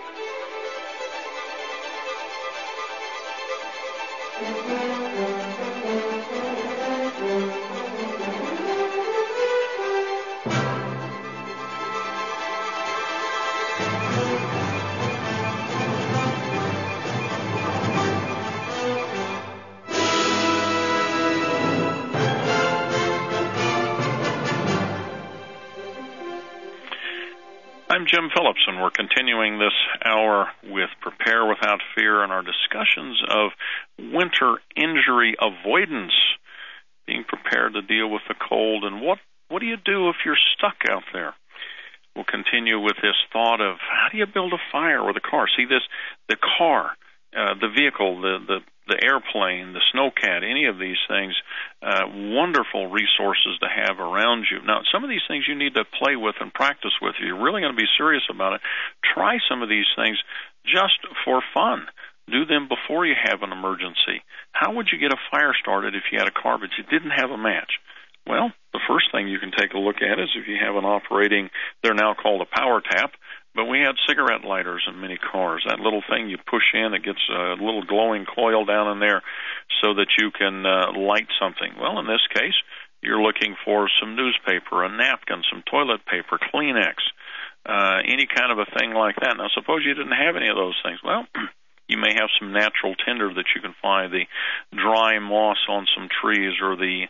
I'm Jim Phillips, and we're continuing this hour with Prepare Without Fear and our discussions of winter injury avoidance, being prepared to deal with the cold, and what do you do if you're stuck out there? We'll continue with this thought of how do you build a fire with a car? See, the car, the vehicle, the airplane, the snowcat, any of these things, wonderful resources to have around you. Now, some of these things you need to play with and practice with. If you're really going to be serious about it, try some of these things just for fun. Do them before you have an emergency. How would you get a fire started if you had a car but you didn't have a match? Well, the first thing you can take a look at is if you have an operating, they're now called a power tap, but we had cigarette lighters in many cars. That little thing you push in, it gets a little glowing coil down in there so that you can light something. Well, in this case, you're looking for some newspaper, a napkin, some toilet paper, Kleenex, any kind of a thing like that. Now, suppose you didn't have any of those things. Well, you may have some natural tinder that you can find, the dry moss on some trees or the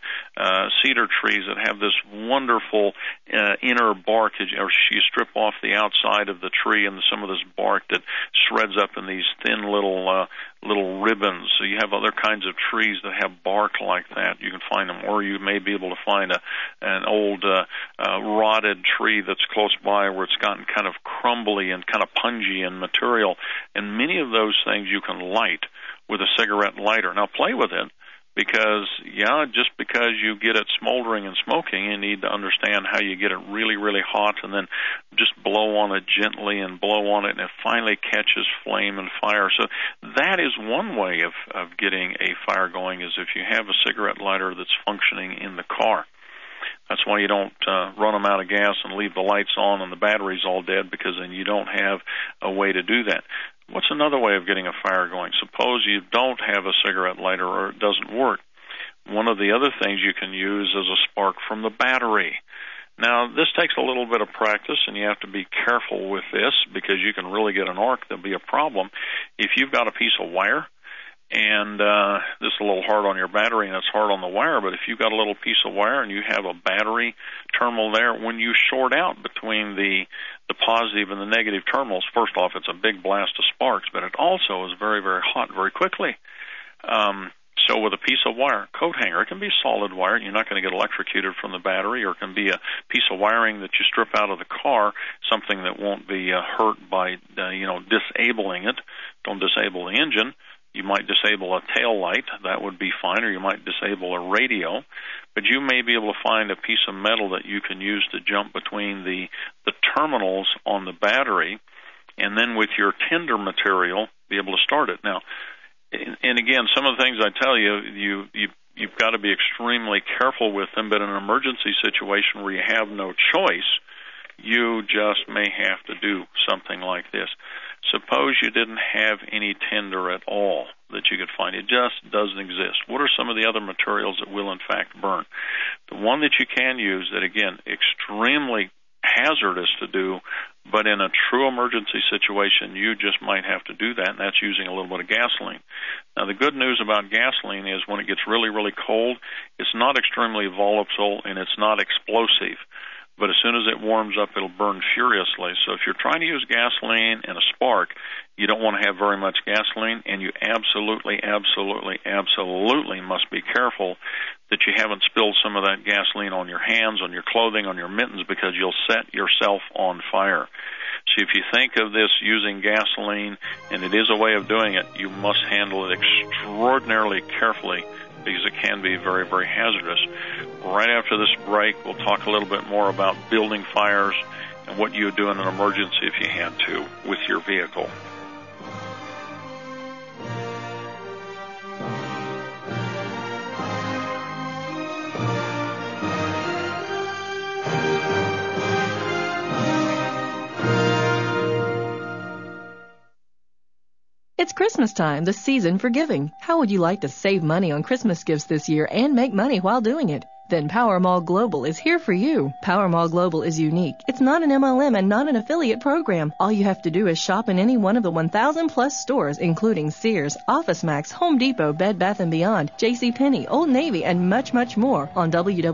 cedar trees that have this wonderful inner bark. Or you strip off the outside of the tree and some of this bark that shreds up in these thin little ribbons. So you have other kinds of trees that have bark like that. You can find them, or you may be able to find an old rotted tree that's close by where it's gotten kind of crumbly and kind of pungy in material. And many of those things you can light with a cigarette lighter. Now, play with it, because, just because you get it smoldering and smoking, you need to understand how you get it really, really hot and then just blow on it gently and blow on it, and it finally catches flame and fire. So that is one way of getting a fire going, is if you have a cigarette lighter that's functioning in the car. That's why you don't run them out of gas and leave the lights on and the batteries all dead, because then you don't have a way to do that. What's another way of getting a fire going? Suppose you don't have a cigarette lighter or it doesn't work. One of the other things you can use is a spark from the battery. Now, this takes a little bit of practice, and you have to be careful with this because you can really get an arc. There'll be a problem. If you've got a piece of wire, and this is a little hard on your battery and it's hard on the wire, but if you've got a little piece of wire and you have a battery terminal there, when you short out between the positive and the negative terminals, first off, it's a big blast of sparks, but it also is very, very hot very quickly. So with a piece of wire, coat hanger, it can be solid wire. You're not going to get electrocuted from the battery, or it can be a piece of wiring that you strip out of the car, something that won't be hurt by, disabling it. Don't disable the engine. You might disable a tail light. That would be fine, or you might disable a radio. But you may be able to find a piece of metal that you can use to jump between the terminals on the battery, and then with your tinder material, be able to start it. Now, and again, some of the things I tell you've got to be extremely careful with them, but in an emergency situation where you have no choice, you just may have to do something like this. Suppose you didn't have any tinder at all that you could find. It just doesn't exist. What are some of the other materials that will, in fact, burn? The one that you can use that, again, extremely hazardous to do, but in a true emergency situation, you just might have to do that, and that's using a little bit of gasoline. Now, the good news about gasoline is when it gets really, really cold, it's not extremely volatile and it's not explosive. But as soon as it warms up, it'll burn furiously. So if you're trying to use gasoline and a spark, you don't want to have very much gasoline, and you absolutely, absolutely, absolutely must be careful that you haven't spilled some of that gasoline on your hands, on your clothing, on your mittens, because you'll set yourself on fire. So if you think of this using gasoline, and it is a way of doing it, you must handle it extraordinarily carefully, because it can be very, very hazardous. Right after this break, we'll talk a little bit more about building fires and what you would do in an emergency if you had to with your vehicle. It's Christmas time, the season for giving. How would you like to save money on Christmas gifts this year and make money while doing it? Then Power Mall Global is here for you. Power Mall Global is unique. It's not an MLM and not an affiliate program. All you have to do is shop in any one of the 1,000 plus stores, including Sears, OfficeMax, Home Depot, Bed Bath & Beyond, JCPenney, Old Navy, and much, much more on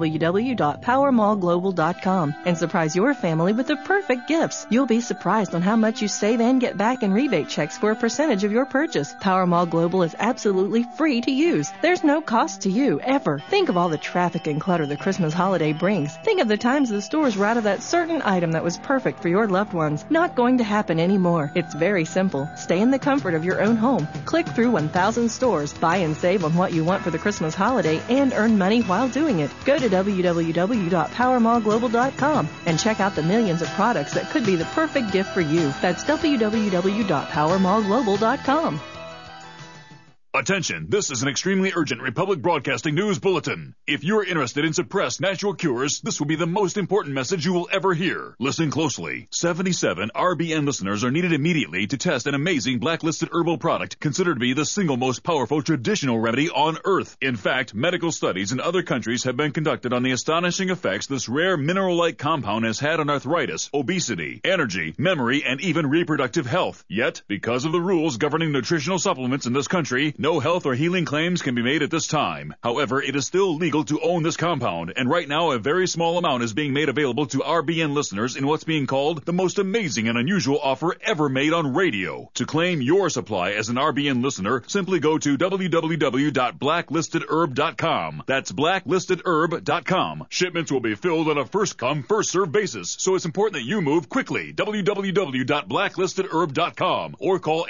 www.powermallglobal.com and surprise your family with the perfect gifts. You'll be surprised on how much you save and get back in rebate checks for a percentage of your purchase. Power Mall Global is absolutely free to use. There's no cost to you, ever. Think of all the traffic and clutter the Christmas holiday brings. Think of the times the stores were out of that certain item that was perfect for your loved ones. Not going to happen anymore. It's very simple. Stay in the comfort of your own home. Click through 1,000 stores, buy and save on what you want for the Christmas holiday, and earn money while doing it. Go to www.powermallglobal.com and check out the millions of products that could be the perfect gift for you. That's www.powermallglobal.com. Attention, this is an extremely urgent Republic Broadcasting News Bulletin. If you're interested in suppressed natural cures, this will be the most important message you will ever hear. Listen closely. 77 RBN listeners are needed immediately to test an amazing blacklisted herbal product considered to be the single most powerful traditional remedy on Earth. In fact, medical studies in other countries have been conducted on the astonishing effects this rare mineral-like compound has had on arthritis, obesity, energy, memory, and even reproductive health. Yet, because of the rules governing nutritional supplements in this country, no health or healing claims can be made at this time. However, it is still legal to own this compound, and right now a very small amount is being made available to RBN listeners in what's being called the most amazing and unusual offer ever made on radio. To claim your supply as an RBN listener, simply go to www.blacklistedherb.com. That's blacklistedherb.com. Shipments will be filled on a first-come, first-served basis, so it's important that you move quickly. www.blacklistedherb.com or call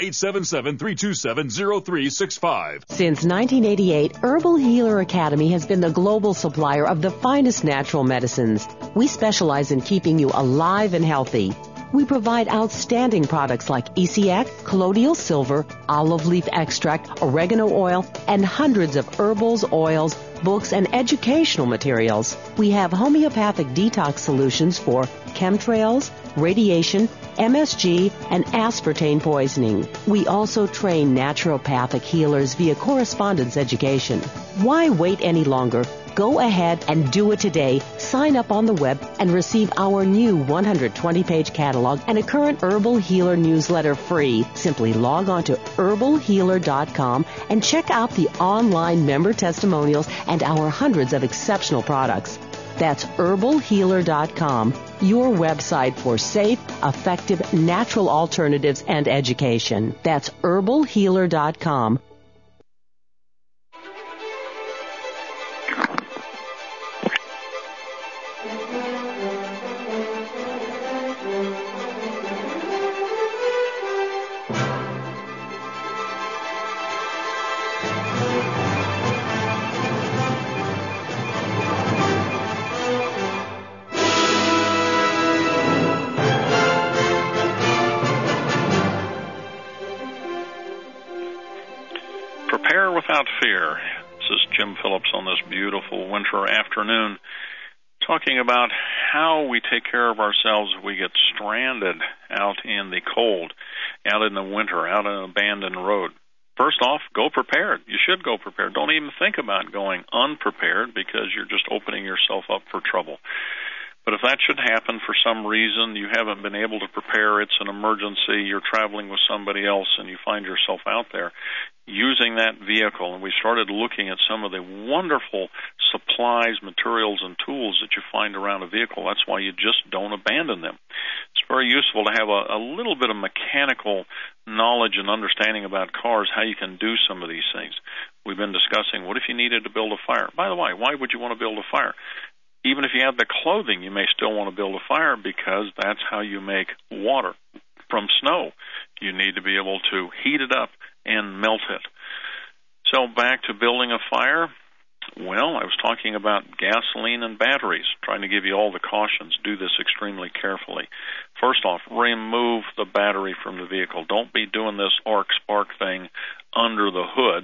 877-327-0365. Since 1988, Herbal Healer Academy has been the global supplier of the finest natural medicines. We specialize in keeping you alive and healthy. We provide outstanding products like ECX, colloidal silver, olive leaf extract, oregano oil, and hundreds of herbals, oils, books, and educational materials. We have homeopathic detox solutions for chemtrails, radiation, MSG, and aspartame poisoning. We also train naturopathic healers via correspondence education. Why wait any longer? Go ahead and do it today. Sign up on the web and receive our new 120-page catalog and a current Herbal Healer newsletter free. Simply log on to herbalhealer.com and check out the online member testimonials and our hundreds of exceptional products. That's herbalhealer.com, your website for safe, effective, natural alternatives and education. That's herbalhealer.com. Prepare without fear. This is Jim Phillips on this beautiful winter afternoon, talking about how we take care of ourselves if we get stranded out in the cold, out in the winter, out on an abandoned road. First off, go prepared. You should go prepared. Don't even think about going unprepared because you're just opening yourself up for trouble. But if that should happen for some reason, you haven't been able to prepare, it's an emergency, you're traveling with somebody else and you find yourself out there using that vehicle. And we started looking at some of the wonderful supplies, materials, and tools that you find around a vehicle. That's why you just don't abandon them. It's very useful to have a little bit of mechanical knowledge and understanding about cars, how you can do some of these things. We've been discussing, what if you needed to build a fire? By the way, why would you want to build a fire? Even if you have the clothing, you may still want to build a fire because that's how you make water from snow. You need to be able to heat it up and melt it. So back to building a fire. Well, I was talking about gasoline and batteries, trying to give you all the cautions. Do this extremely carefully. First off, remove the battery from the vehicle. Don't be doing this arc spark thing under the hood.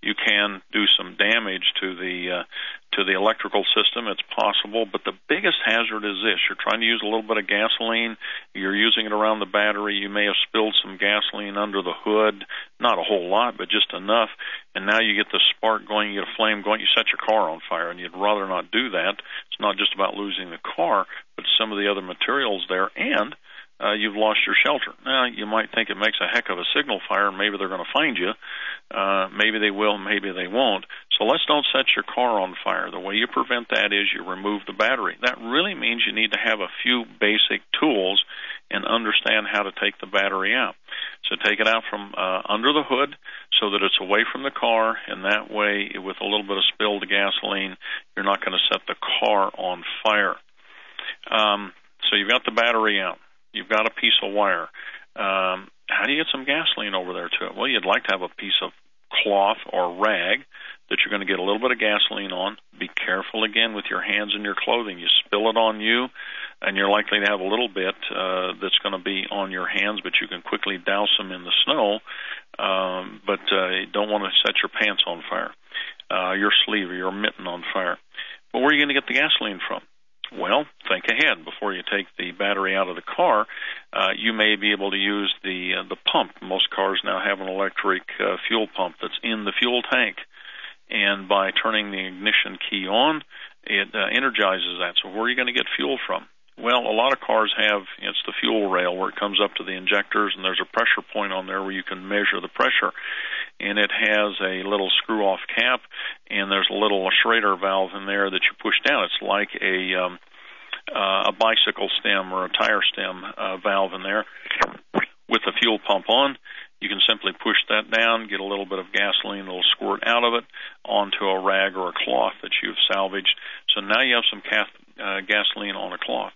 you can do some damage to the electrical system. It's possible, but the biggest hazard is this. You're trying to use a little bit of gasoline. You're using it around the battery. You may have spilled some gasoline under the hood, not a whole lot, but just enough, and now you get the spark going, you get a flame going, you set your car on fire, and you'd rather not do that. It's not just about losing the car, but some of the other materials there, and you've lost your shelter. Now, you might think it makes a heck of a signal fire, and maybe they're going to find you. Maybe they will, maybe they won't. So let's don't set your car on fire. The way you prevent that is you remove the battery. That really means you need to have a few basic tools and understand how to take the battery out. So take it out from under the hood so that it's away from the car, and that way, with a little bit of spilled gasoline, you're not going to set the car on fire. So you've got the battery out. You've got a piece of wire. How do you get some gasoline over there to it? Well, you'd like to have a piece of cloth or rag that you're going to get a little bit of gasoline on. Be careful, again, with your hands and your clothing. You spill it on you, and you're likely to have a little bit that's going to be on your hands, but you can quickly douse them in the snow. But you don't want to set your pants on fire, your sleeve or your mitten on fire. But where are you going to get the gasoline from? Well, think ahead. Before you take the battery out of the car, you may be able to use the pump. Most cars now have an electric fuel pump that's in the fuel tank. And by turning the ignition key on, it energizes that. So where are you going to get fuel from? Well, a lot of cars have, it's the fuel rail where it comes up to the injectors, and there's a pressure point on there where you can measure the pressure. And it has a little screw-off cap, and there's a little Schrader valve in there that you push down. It's like a bicycle stem or a tire stem valve in there with the fuel pump on. You can simply push that down, get a little bit of gasoline, a little squirt out of it, onto a rag or a cloth that you've salvaged. So now you have some gasoline on a cloth.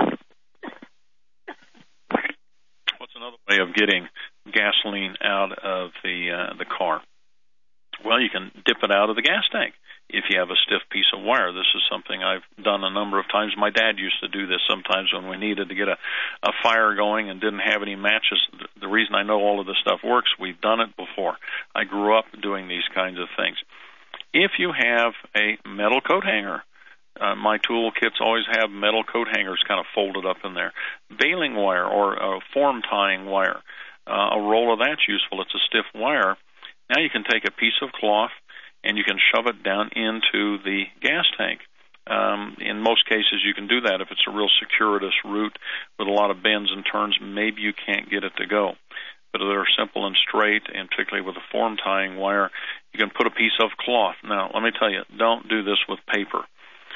What's another way of getting gasoline out of the car? Well, you can dip it out of the gas tank if you have a stiff piece of wire. This is something I've done a number of times. My dad used to do this sometimes when we needed to get a fire going and didn't have any matches. The reason I know all of this stuff works, we've done it before. I grew up doing these kinds of things. If you have a metal coat hanger, my tool kits always have metal coat hangers kind of folded up in there. Baling wire or form tying wire, a roll of that's useful. It's a stiff wire. Now you can take a piece of cloth and you can shove it down into the gas tank. In most cases, you can do that. If it's a real circuitous route with a lot of bends and turns, maybe you can't get it to go. But if they're simple and straight, and particularly with a form tying wire, you can put a piece of cloth. Now, let me tell you, don't do this with paper.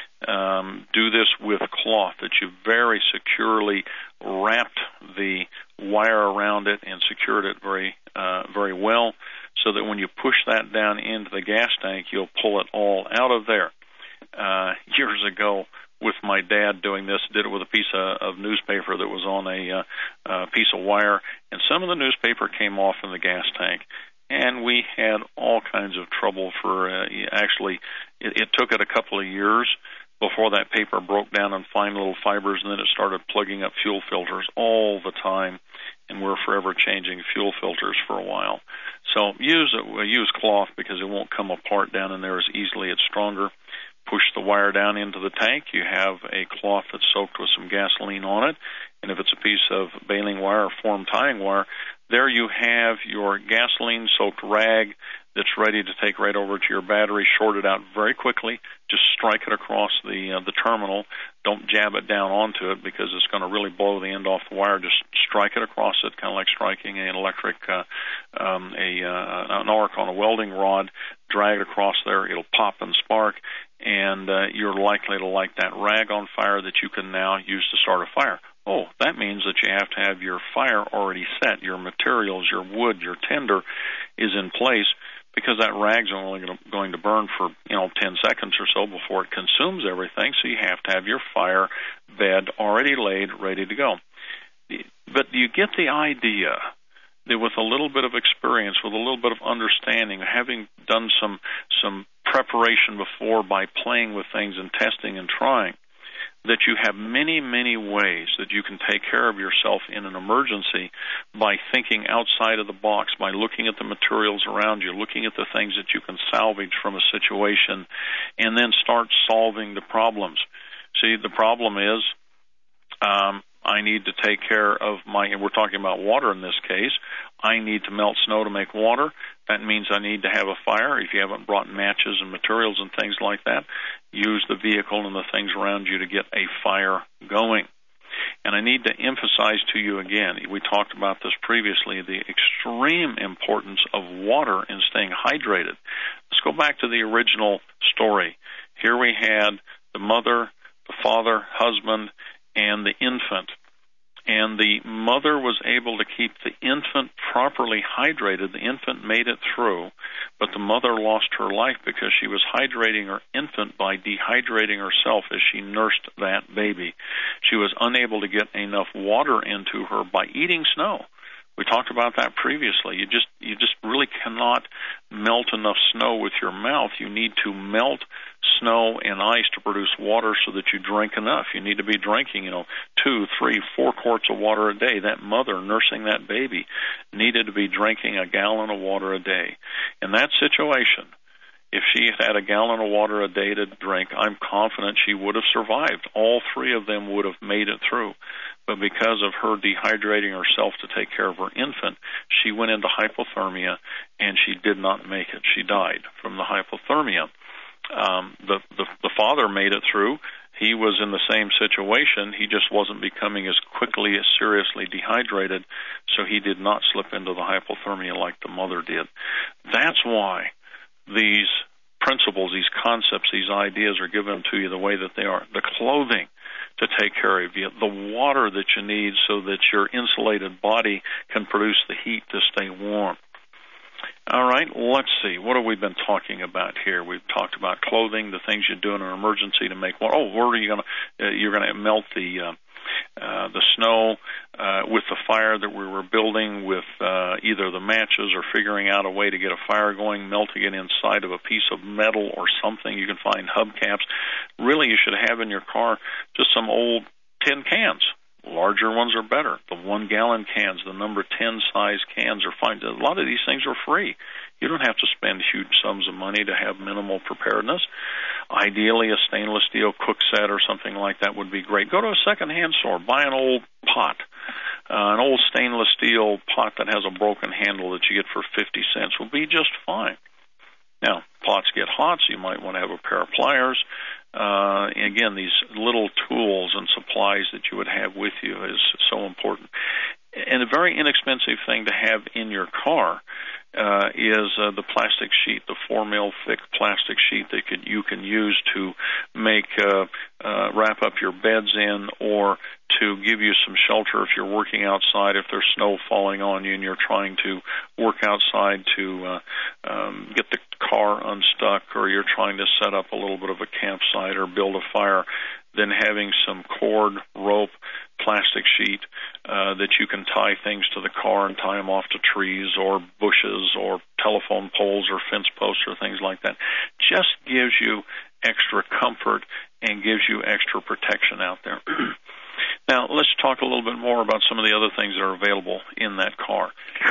Do this with cloth that you very securely wrapped the wire around it and secured it very well, so that when you push that down into the gas tank, you'll pull it all out of there. Years ago, with my dad doing this, did it with a piece of newspaper that was on a piece of wire, and some of the newspaper came off in the gas tank. And we had all kinds of trouble for, actually, it took it a couple of years before that paper broke down in fine little fibers, and then it started plugging up fuel filters all the time, and we're forever changing fuel filters for a while. So use cloth because it won't come apart down in there as easily. It's stronger. Push the wire down into the tank. You have a cloth that's soaked with some gasoline on it, and if it's a piece of baling wire or form tying wire, there you have your gasoline-soaked rag that's ready to take right over to your battery. Short it out very quickly. Just strike it across the terminal. Don't jab it down onto it because it's going to really blow the end off the wire. Just strike it across it, kind of like striking an electric an arc on a welding rod. Drag it across there. It'll pop and spark, and you're likely to light that rag on fire that you can now use to start a fire. Oh, that means that you have to have your fire already set. Your materials, your wood, your tinder is in place, because that rag's only going to burn for 10 seconds or so before it consumes everything. So you have to have your fire bed already laid, ready to go. But you get the idea that with a little bit of experience, with a little bit of understanding, having done some preparation before by playing with things and testing and trying, that you have many, many ways that you can take care of yourself in an emergency by thinking outside of the box, by looking at the materials around you, looking at the things that you can salvage from a situation, and then start solving the problems. See, the problem is I need to take care of and we're talking about water in this case, I need to melt snow to make water. That means I need to have a fire. If you haven't brought matches and materials and things like that, use the vehicle and the things around you to get a fire going. And I need to emphasize to you again, we talked about this previously, the extreme importance of water in staying hydrated. Let's go back to the original story. Here we had the mother, the father, husband, and the infant. And the mother was able to keep the infant properly hydrated. The infant made it through, but the mother lost her life because she was hydrating her infant by dehydrating herself as she nursed that baby. She was unable to get enough water into her by eating snow. We talked about that previously. You just really cannot melt enough snow with your mouth. You need to melt snow and ice to produce water so that you drink enough. You need to be drinking, 2, 3, 4 quarts of water a day. That mother nursing that baby needed to be drinking a gallon of water a day. In that situation, if she had a gallon of water a day to drink, I'm confident she would have survived. All 3 of them would have made it through. But because of her dehydrating herself to take care of her infant, she went into hypothermia, and she did not make it. She died from the hypothermia. The father made it through. He was in the same situation. He just wasn't becoming as quickly as seriously dehydrated, so he did not slip into the hypothermia like the mother did. That's why these principles, these concepts, these ideas are given to you the way that they are. The clothing to take care of you, the water that you need so that your insulated body can produce the heat to stay warm. All right, let's see. What have we been talking about here? We've talked about clothing, the things you do in an emergency to make water. Where are you going to? You're going to melt the snow with the fire that we were building with either the matches or figuring out a way to get a fire going, melting it inside of a piece of metal or something. You can find hubcaps. Really, you should have in your car just some old tin cans. Larger ones are better. The 1-gallon cans, the number 10 size cans are fine. A lot of these things are free. You don't have to spend huge sums of money to have minimal preparedness. Ideally, a stainless steel cook set or something like that would be great. Go to a secondhand store, buy an old pot, an old stainless steel pot that has a broken handle that you get for 50 cents will be just fine. Now, pots get hot, so you might want to have a pair of pliers. Again, these little tools and supplies that you would have with you is so important. And a very inexpensive thing to have in your car is the plastic sheet, the 4 mil thick plastic sheet that you can use to make wrap up your beds in, or to give you some shelter if you're working outside, if there's snow falling on you and you're trying to work outside to get the car unstuck, or you're trying to set up a little bit of a campsite or build a fire. Then having some cord, rope, plastic sheet that you can tie things to the car and tie them off to trees or bushes or telephone poles or fence posts or things like that just gives you extra comfort and gives you extra protection out there. Now, let's talk a little bit more about some of the other things that are available in that car.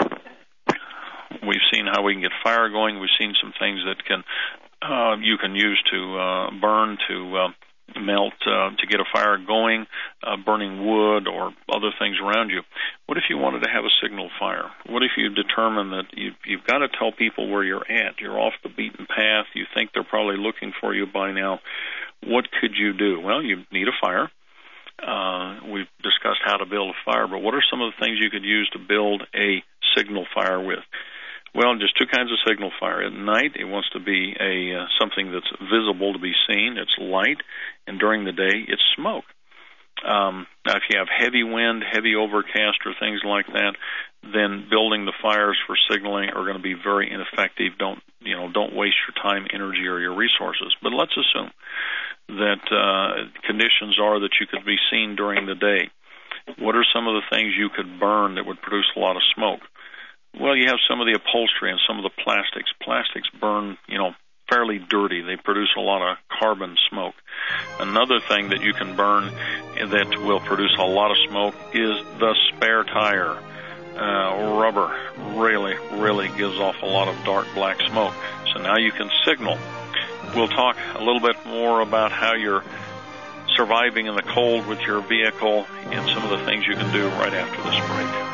We've seen how we can get fire going. We've seen some things that you can use to burn, to melt, to get a fire going, burning wood or other things around you. What if you wanted to have a signal fire? What if you determine that you've got to tell people where you're at? You're off the beaten path. You think they're probably looking for you by now. What could you do? Well, you need a fire. We've discussed how to build a fire, but what are some of the things you could use to build a signal fire with? Well, just 2 kinds of signal fire. At night, it wants to be something that's visible to be seen. It's light, and during the day, it's smoke. Now, if you have heavy wind, heavy overcast, or things like that, then building the fires for signaling are going to be very ineffective. Don't waste your time, energy, or your resources. But let's assume that conditions are that you could be seen during the day. What are some of the things you could burn that would produce a lot of smoke? Well, you have some of the upholstery and some of the plastics. Plastics burn, fairly dirty. They produce a lot of carbon smoke. Another thing that you can burn that will produce a lot of smoke is the spare tire. Rubber really gives off a lot of dark black smoke. So now you can signal. We'll talk a little bit more about how you're surviving in the cold with your vehicle and some of the things you can do right after this break.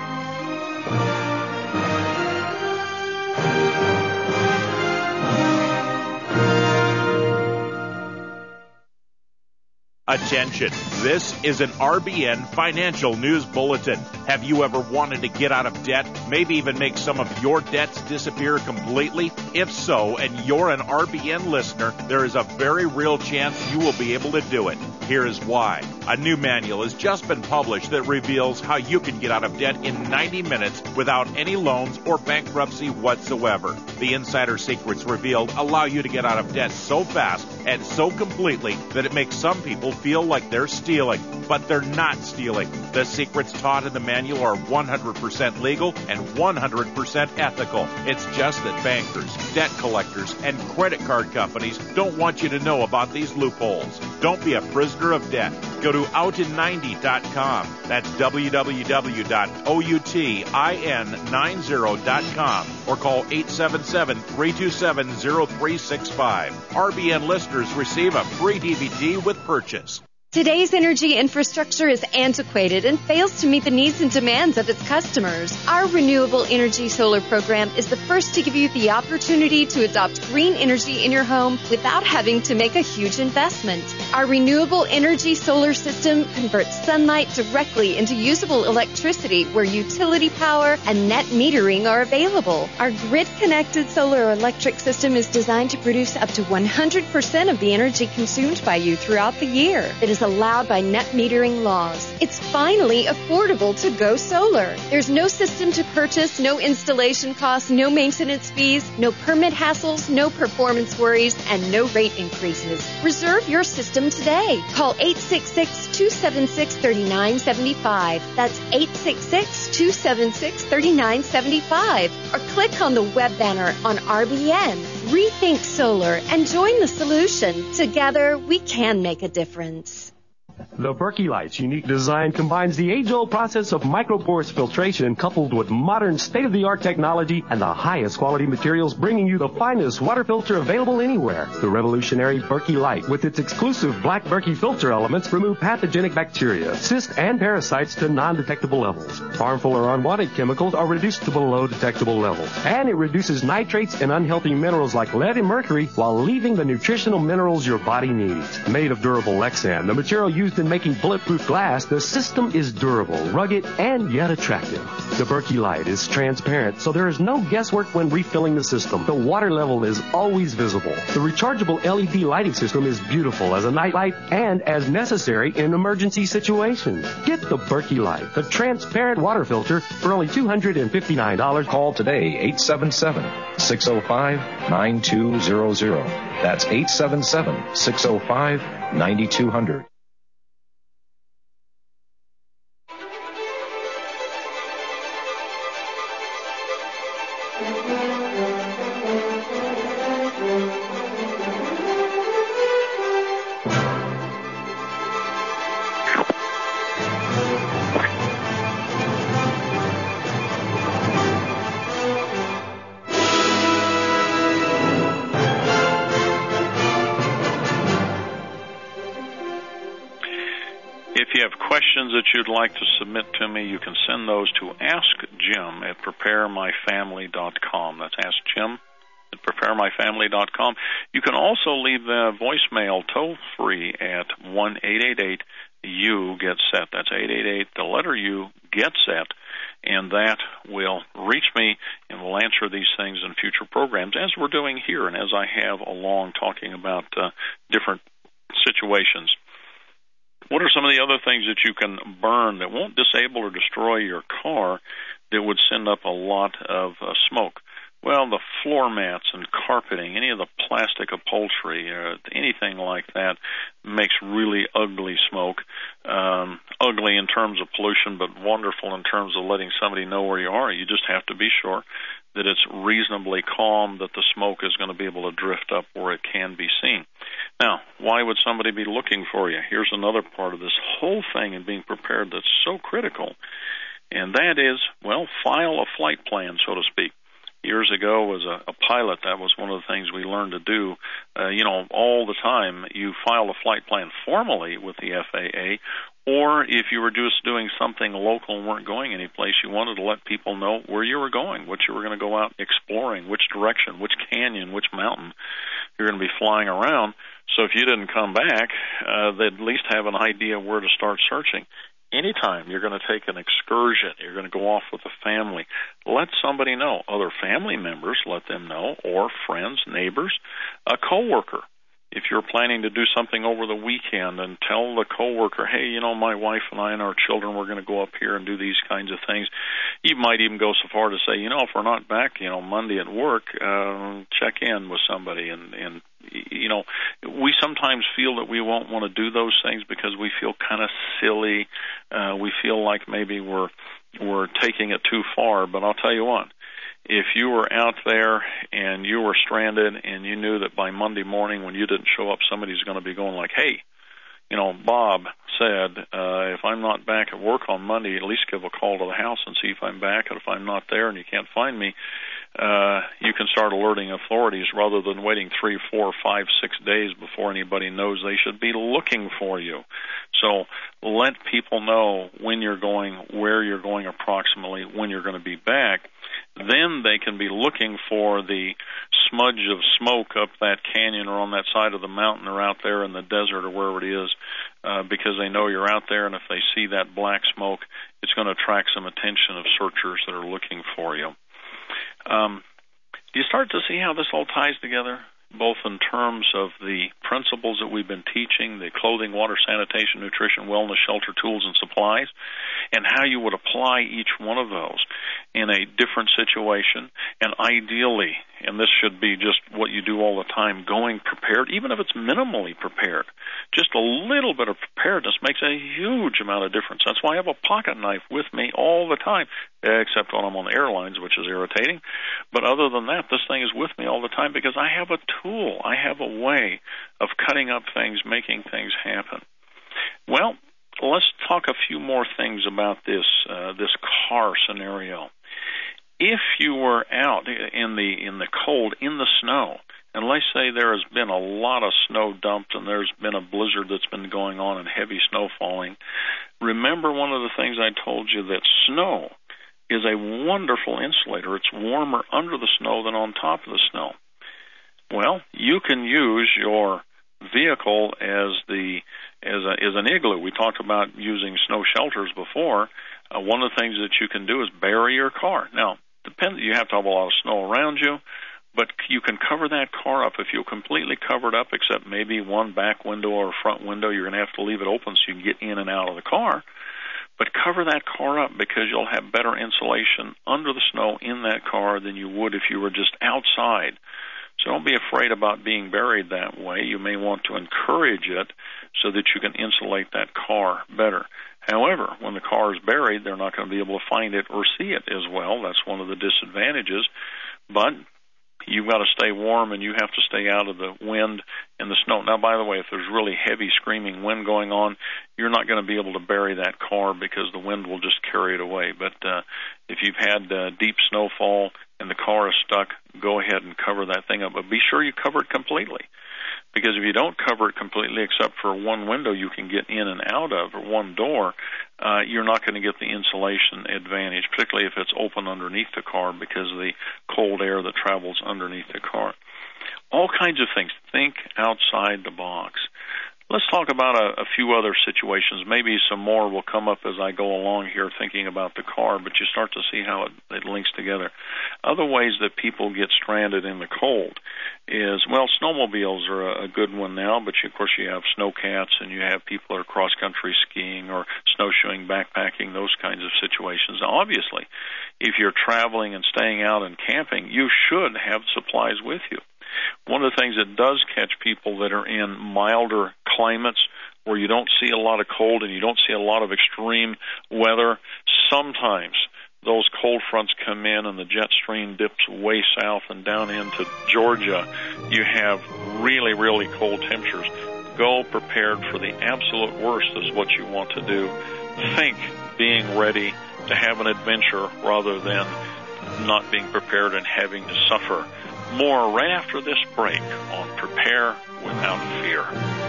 Attention, this is an RBN Financial News Bulletin. Have you ever wanted to get out of debt, maybe even make some of your debts disappear completely? If so, and you're an RBN listener, there is a very real chance you will be able to do it. Here is why. A new manual has just been published that reveals how you can get out of debt in 90 minutes without any loans or bankruptcy whatsoever. The insider secrets revealed allow you to get out of debt so fast and so completely that it makes some people feel like they're stealing, but they're not stealing. The secrets taught in the manual are 100% legal and 100% ethical. It's just that bankers, debt collectors, and credit card companies don't want you to know about these loopholes. Don't be a prisoner of debt. Go to outin90.com. That's www.outin90.com or call 877-327-0365. RBN listeners receive a free DVD with purchase. Today's energy infrastructure is antiquated and fails to meet the needs and demands of its customers. Our Renewable Energy Solar program is the first to give you the opportunity to adopt green energy in your home without having to make a huge investment. Our Renewable Energy Solar system converts sunlight directly into usable electricity where utility power and net metering are available. Our grid-connected solar electric system is designed to produce up to 100% of the energy consumed by you throughout the year. It is allowed by net metering laws. It's finally affordable to go solar. There's no system to purchase, no installation costs, no maintenance fees, no permit hassles, no performance worries, and no rate increases. Reserve your system today. Call 866-276-3975. That's 866-276-3975. Or click on the web banner on RBN. Rethink solar and join the solution. Together, we can make a difference. The Berkey Light's unique design combines the age-old process of microporous filtration coupled with modern state-of-the-art technology and the highest quality materials, bringing you the finest water filter available anywhere. The revolutionary Berkey Light, with its exclusive black Berkey filter elements, remove pathogenic bacteria, cysts, and parasites to non-detectable levels. Harmful or unwanted chemicals are reduced to below detectable levels. And it reduces nitrates and unhealthy minerals like lead and mercury while leaving the nutritional minerals your body needs. Made of durable Lexan, the material used in making bulletproof glass, the system is durable, rugged, and yet attractive. The Berkey Light is transparent, so there is no guesswork when refilling the system. The water level is always visible. The rechargeable LED lighting system is beautiful as a nightlight and as necessary in emergency situations. Get the Berkey Light, the transparent water filter, for only $259. Call today, 877-605-9200. That's 877-605-9200. That you'd like to submit to me, you can send those to AskJim@preparemyfamily.com. That's AskJim@preparemyfamily.com. You can also leave the voicemail toll-free at 1-888-YOU-GET-SET. That's 888, the letter U, get set, and that will reach me, and we'll answer these things in future programs, as we're doing here, and as I have along talking about different situations. What are some of the other things that you can burn that won't disable or destroy your car that would send up a lot of smoke? Well, the floor mats and carpeting, any of the plastic upholstery, anything like that makes really ugly smoke. Ugly in terms of pollution, but wonderful in terms of letting somebody know where you are. You just have to be sure that it's reasonably calm, that the smoke is going to be able to drift up where it can be seen. Now, why would somebody be looking for you? Here's another part of this whole thing and being prepared that's so critical, and that is, well, file a flight plan, so to speak. Years ago, as a pilot, that was one of the things we learned to do, all the time. You file a flight plan formally with the FAA, or if you were just doing something local and weren't going anyplace, you wanted to let people know where you were going, what you were going to go out exploring, which direction, which canyon, which mountain you're going to be flying around. So if you didn't come back, they'd at least have an idea where to start searching. Anytime you're going to take an excursion, you're going to go off with a family, let somebody know. Other family members, let them know, or friends, neighbors, a coworker. If you're planning to do something over the weekend, and tell the coworker, hey, my wife and I and our children, we're going to go up here and do these kinds of things. You might even go so far to say, if we're not back, Monday at work, check in with somebody. And we sometimes feel that we won't want to do those things because we feel kind of silly. We feel like maybe we're taking it too far. But I'll tell you what. If you were out there and you were stranded and you knew that by Monday morning when you didn't show up, somebody's going to be going like, hey, Bob said, if I'm not back at work on Monday, at least give a call to the house and see if I'm back. And if I'm not there and you can't find me, you can start alerting authorities rather than waiting 3, 4, 5, 6 days before anybody knows they should be looking for you. So let people know when you're going, where you're going approximately, when you're going to be back. Then they can be looking for the smudge of smoke up that canyon or on that side of the mountain or out there in the desert or wherever it is, because they know you're out there, and if they see that black smoke, it's going to attract some attention of searchers that are looking for you. Do you start to see how this all ties together, both in terms of the principles that we've been teaching, the clothing, water, sanitation, nutrition, wellness, shelter, tools, and supplies, and how you would apply each one of those in a different situation, and ideally, and this should be just what you do all the time, going prepared, even if it's minimally prepared. Just a little bit of preparedness makes a huge amount of difference. That's why I have a pocket knife with me all the time, except when I'm on the airlines, which is irritating. But other than that, this thing is with me all the time because I have a tool. I have a way of cutting up things, making things happen. Well, let's talk a few more things about this car scenario. If you were out in the cold, in the snow, and let's say there has been a lot of snow dumped and there's been a blizzard that's been going on and heavy snow falling, remember one of the things I told you, that snow is a wonderful insulator. It's warmer under the snow than on top of the snow. Well, you can use your vehicle as an igloo. We talked about using snow shelters before. One of the things that you can do is bury your car. Now, you have to have a lot of snow around you, but you can cover that car up. If you'll completely cover it up, except maybe one back window or front window, you're going to have to leave it open so you can get in and out of the car. But cover that car up because you'll have better insulation under the snow in that car than you would if you were just outside. So don't be afraid about being buried that way. You may want to encourage it so that you can insulate that car better. However, when the car is buried, they're not going to be able to find it or see it as well. That's one of the disadvantages. But you've got to stay warm, and you have to stay out of the wind and the snow. Now, by the way, if there's really heavy screaming wind going on, you're not going to be able to bury that car because the wind will just carry it away. But if you've had deep snowfall and the car is stuck, go ahead and cover that thing up. But be sure you cover it completely. Because if you don't cover it completely, except for one window you can get in and out of, or one door, you're not going to get the insulation advantage, particularly if it's open underneath the car because of the cold air that travels underneath the car. All kinds of things. Think outside the box. Let's talk about a few other situations. Maybe some more will come up as I go along here thinking about the car, but you start to see how it links together. Other ways that people get stranded in the cold is, well, snowmobiles are a good one now, but of course you have snowcats and you have people that are cross-country skiing or snowshoeing, backpacking, those kinds of situations. Now, obviously, if you're traveling and staying out and camping, you should have supplies with you. One of the things that does catch people that are in milder climates where you don't see a lot of cold and you don't see a lot of extreme weather, sometimes those cold fronts come in and the jet stream dips way south and down into Georgia, you have really, really cold temperatures. Go prepared for the absolute worst is what you want to do. Think being ready to have an adventure rather than not being prepared and having to suffer. More right after this break on Prepare Without Fear.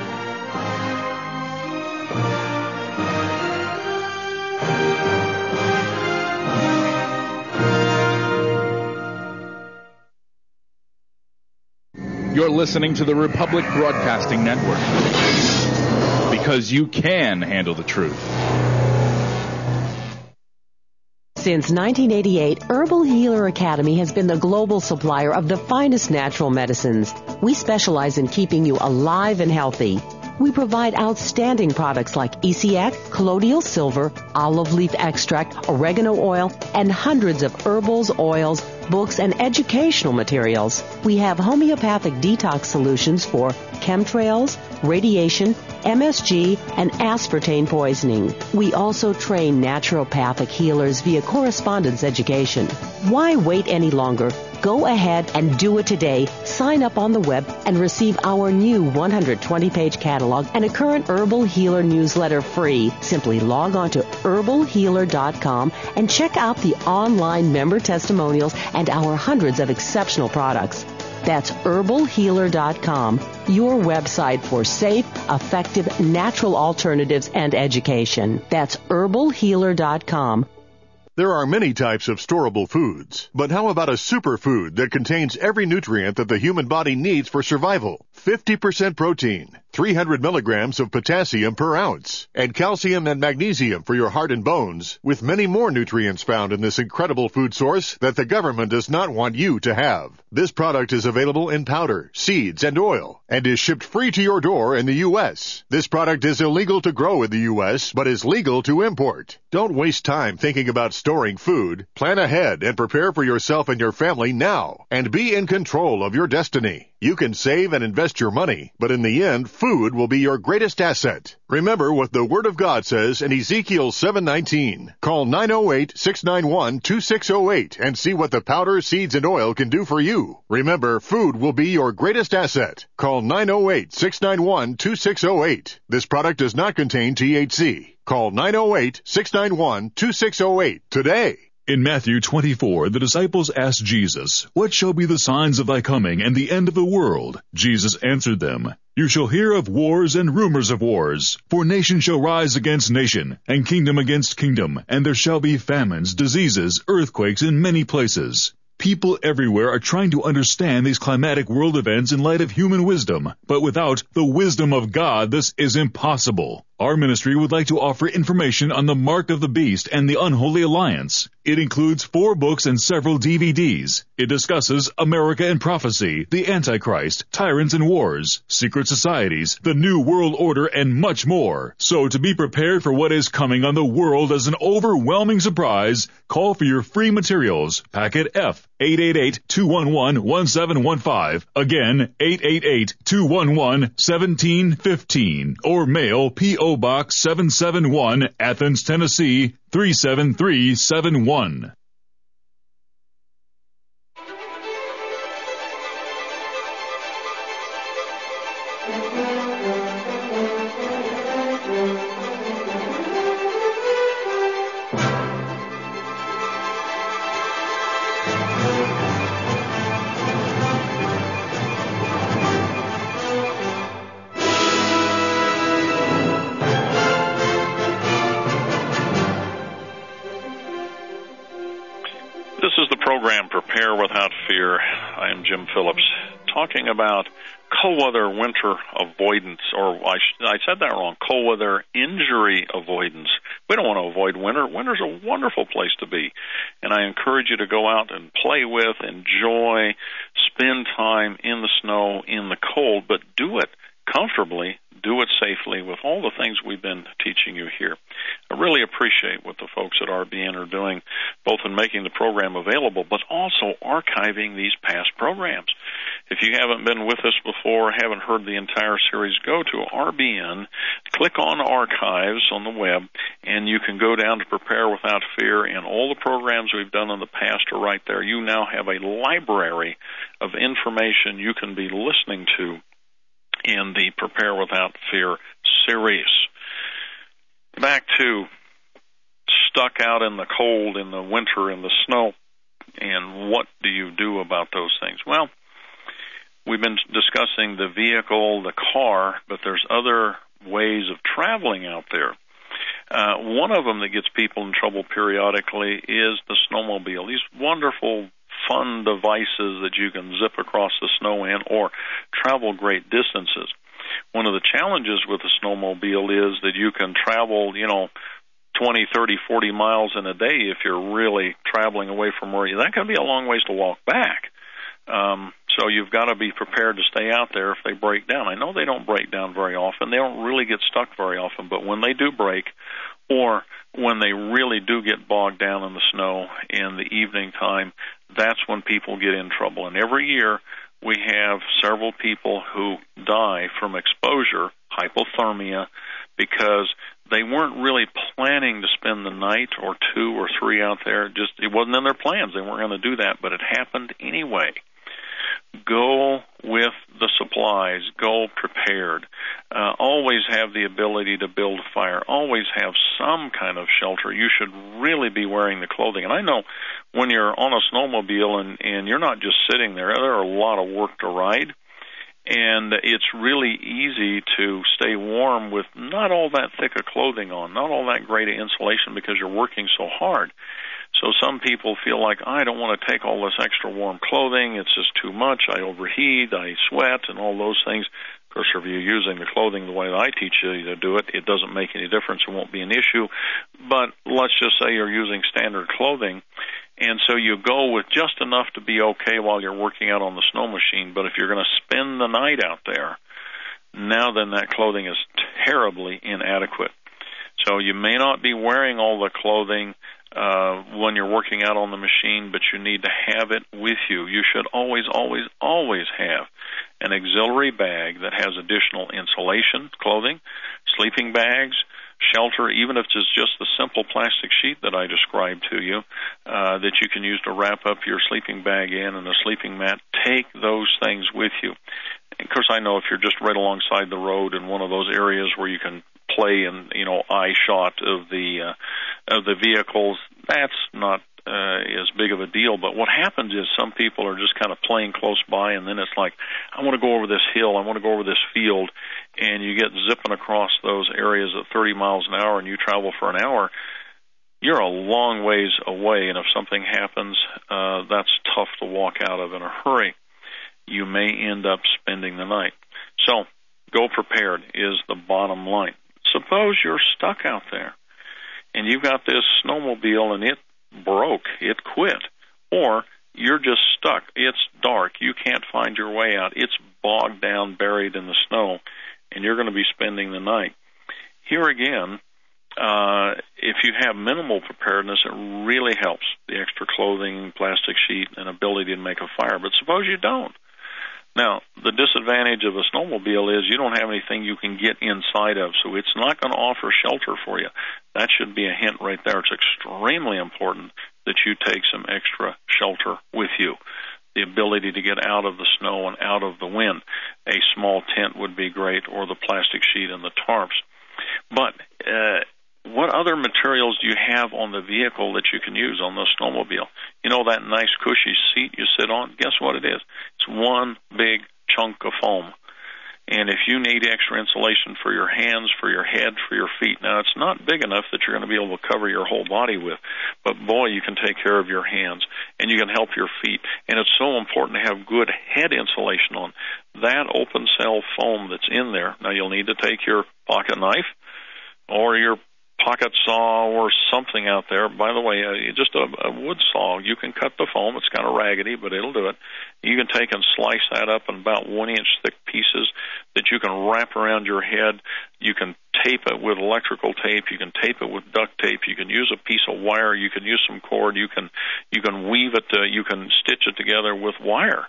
You're listening to the Republic Broadcasting Network, because you can handle the truth. Since 1988, Herbal Healer Academy has been the global supplier of the finest natural medicines. We specialize in keeping you alive and healthy. We provide outstanding products like ECX, colloidal silver, olive leaf extract, oregano oil, and hundreds of herbals, oils, books, and educational materials. We have homeopathic detox solutions for chemtrails, radiation, MSG, and aspartame poisoning. We also train naturopathic healers via correspondence education. Why wait any longer? Go ahead and do it today. Sign up on the web and receive our new 120-page catalog and a current Herbal Healer newsletter free. Simply log on to herbalhealer.com and check out the online member testimonials and our hundreds of exceptional products. That's herbalhealer.com, your website for safe, effective, natural alternatives and education. That's herbalhealer.com. There are many types of storable foods, but how about a superfood that contains every nutrient that the human body needs for survival? 50% protein, 300 milligrams of potassium per ounce, and calcium and magnesium for your heart and bones, with many more nutrients found in this incredible food source that the government does not want you to have. This product is available in powder, seeds, and oil, and is shipped free to your door in the U.S. This product is illegal to grow in the U.S., but is legal to import. Don't waste time thinking about storing food. Plan ahead and prepare for yourself and your family now, and be in control of your destiny. You can save and invest your money, but in the end, food will be your greatest asset. Remember what the Word of God says in Ezekiel 7:19. Call 908-691-2608 and see what the powder, seeds, and oil can do for you. Remember, food will be your greatest asset. Call 908-691-2608. This product does not contain THC. Call 908-691-2608 today. In Matthew 24, the disciples asked Jesus, "What shall be the signs of thy coming and the end of the world?" Jesus answered them, "You shall hear of wars and rumors of wars. For nation shall rise against nation, and kingdom against kingdom, and there shall be famines, diseases, earthquakes in many places." People everywhere are trying to understand these climatic world events in light of human wisdom, but without the wisdom of God, this is impossible. Our ministry would like to offer information on the Mark of the Beast and the Unholy Alliance. It includes 4 books and several DVDs. It discusses America and Prophecy, the Antichrist, Tyrants and Wars, Secret Societies, the New World Order, and much more. So to be prepared for what is coming on the world as an overwhelming surprise, call for your free materials. Packet F, 888-211-1715. Again, 888-211-1715. Or mail P.O. Box 771, Athens, Tennessee, 37371. Program Prepare Without Fear. I am Jim Phillips, talking about cold weather winter avoidance, or I said that wrong, cold weather injury avoidance. We don't want to avoid winter. Winter's a wonderful place to be, and I encourage you to go out and play with, enjoy, spend time in the snow, in the cold, but do it comfortably, do it safely with all the things we've been teaching you here. I really appreciate what the folks at RBN are doing, both in making the program available, but also archiving these past programs. If you haven't been with us before, haven't heard the entire series, go to RBN, click on Archives on the web, and you can go down to Prepare Without Fear, and all the programs we've done in the past are right there. You now have a library of information you can be listening to in the Prepare Without Fear series. Back to stuck out in the cold, in the winter, in the snow, and what do you do about those things? Well, we've been discussing the vehicle, the car, but there's other ways of traveling out there. One of them that gets people in trouble periodically is the snowmobile. These wonderful, fun devices that you can zip across the snow in or travel great distances. One of the challenges with the snowmobile is that you can travel, 20, 30, 40 miles in a day if you're really traveling away from where you. That can be a long ways to walk back. So you've got to be prepared to stay out there if they break down. I know they don't break down very often. They don't really get stuck very often. But when they do break, or when they really do get bogged down in the snow in the evening time, that's when people get in trouble. And every year we have several people who die from exposure, hypothermia, because they weren't really planning to spend the night or 2 or 3 out there. Just it wasn't in their plans. They weren't going to do that, but it happened anyway. Go with the supplies. Go prepared. Always have the ability to build a fire. Always have some kind of shelter. You should really be wearing the clothing. And I know when you're on a snowmobile and you're not just sitting there, there are a lot of work to ride. And it's really easy to stay warm with not all that thick of clothing on, not all that great of insulation because you're working so hard. So some people feel like, I don't want to take all this extra warm clothing. It's just too much. I overheat, I sweat, and all those things. Of course, if you're using the clothing the way that I teach you to do it, it doesn't make any difference. It won't be an issue. But let's just say you're using standard clothing, and so you go with just enough to be okay while you're working out on the snow machine. But if you're going to spend the night out there, now then that clothing is terribly inadequate. So you may not be wearing all the clothing when you're working out on the machine, but you need to have it with you. You should always, always, always have an auxiliary bag that has additional insulation, clothing, sleeping bags, shelter, even if it's just the simple plastic sheet that I described to you, that you can use to wrap up your sleeping bag in and a sleeping mat. Take those things with you. Of course, I know if you're just right alongside the road in one of those areas where you can play in, eye shot of the vehicles, that's not as big of a deal. But what happens is some people are just kind of playing close by, and then it's like, I want to go over this hill, I want to go over this field, and you get zipping across those areas at 30 miles an hour, and you travel for an hour. You're a long ways away, and if something happens, that's tough to walk out of in a hurry. You may end up spending the night. So, go prepared is the bottom line. Suppose you're stuck out there, and you've got this snowmobile, and it broke, it quit, or you're just stuck. It's dark. You can't find your way out. It's bogged down, buried in the snow, and you're going to be spending the night. Here again, if you have minimal preparedness, it really helps, the extra clothing, plastic sheet, and ability to make a fire. But suppose you don't. Now, the disadvantage of a snowmobile is you don't have anything you can get inside of, so it's not going to offer shelter for you. That should be a hint right there. It's extremely important that you take some extra shelter with you. The ability to get out of the snow and out of the wind. A small tent would be great, or the plastic sheet and the tarps. But what other materials do you have on the vehicle that you can use on the snowmobile? You know that nice cushy seat you sit on? Guess what it is? It's one big chunk of foam. And if you need extra insulation for your hands, for your head, for your feet, now it's not big enough that you're going to be able to cover your whole body with, but boy, you can take care of your hands and you can help your feet. And it's so important to have good head insulation on. That open cell foam that's in there, now you'll need to take your pocket knife or your pocket saw or something out there. By the way, just a wood saw. You can cut the foam. It's kind of raggedy, but it'll do it. You can take and slice that up in about 1-inch thick pieces that you can wrap around your head. You can tape it with electrical tape. You can tape it with duct tape. You can use a piece of wire. You can use some cord. You can weave it. You can stitch it together with wire.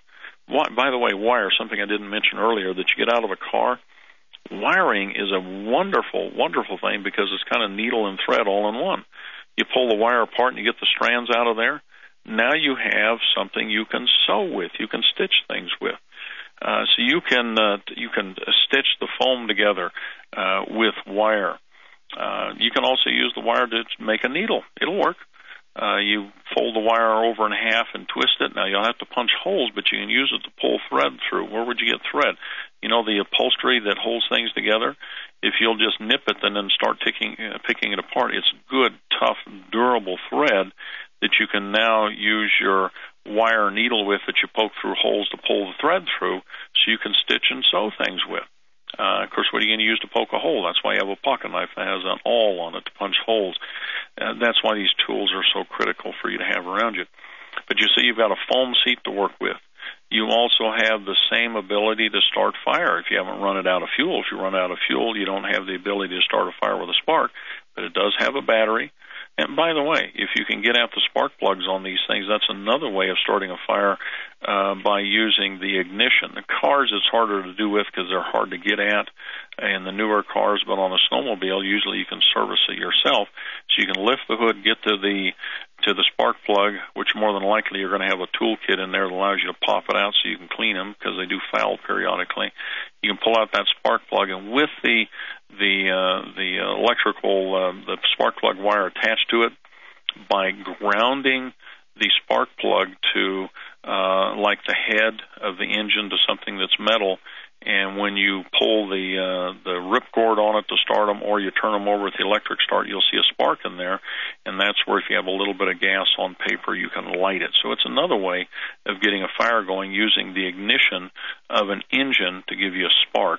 By the way, wire, something I didn't mention earlier, that you get out of a car. Wiring is a wonderful, wonderful thing because it's kind of needle and thread all in one. You pull the wire apart and you get the strands out of there. Now you have something you can sew with. You can stitch things with. So you can stitch the foam together with wire. You can also use the wire to make a needle. It'll work. You fold the wire over in half and twist it. Now, you'll have to punch holes, but you can use it to pull thread through. Where would you get thread? You know, the upholstery that holds things together? If you'll just nip it and then start picking it apart, it's good, tough, durable thread that you can now use your wire needle with that you poke through holes to pull the thread through so you can stitch and sew things with. Of course, what are you going to use to poke a hole? That's why you have a pocket knife that has an awl on it to punch holes. That's why these tools are so critical for you to have around you. But you see, you've got a foam seat to work with. You also have the same ability to start fire if you haven't run it out of fuel. If you run out of fuel, you don't have the ability to start a fire with a spark, but it does have a battery. And by the way, if you can get out the spark plugs on these things, that's another way of starting a fire by using the ignition. The cars it's harder to do with because they're hard to get at in the newer cars, but on a snowmobile, usually you can service it yourself. So you can lift the hood, get to the spark plug, which more than likely you're going to have a toolkit in there that allows you to pop it out so you can clean them because they do foul periodically. You can pull out that spark plug, and with the electrical, the spark plug wire attached to it, by grounding the spark plug to like the head of the engine to something that's metal, and when you pull the ripcord on it to start them, or you turn them over with the electric start, you'll see a spark in there, and that's where if you have a little bit of gas on paper, you can light it. So it's another way of getting a fire going using the ignition of an engine to give you a spark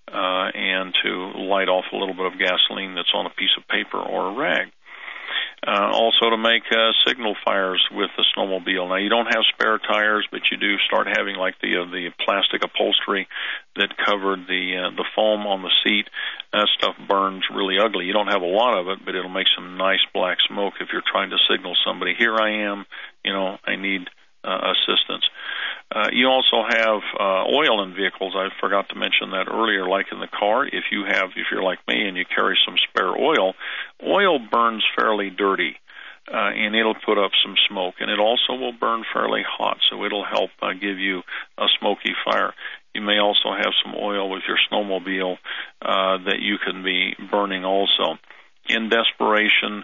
and to light off a little bit of gasoline that's on a piece of paper or a rag. Also to make signal fires with the snowmobile. Now, you don't have spare tires, but you do start having like the plastic upholstery that covered the foam on the seat. That stuff burns really ugly. You don't have a lot of it, but it'll make some nice black smoke if you're trying to signal somebody, here I am, I need assistance. You also have oil in vehicles. I forgot to mention that earlier. Like in the car, if you're like me and you carry some spare oil burns fairly dirty, and it'll put up some smoke, and it also will burn fairly hot, so it'll help give you a smoky fire. You may also have some oil with your snowmobile that you can be burning also. In desperation,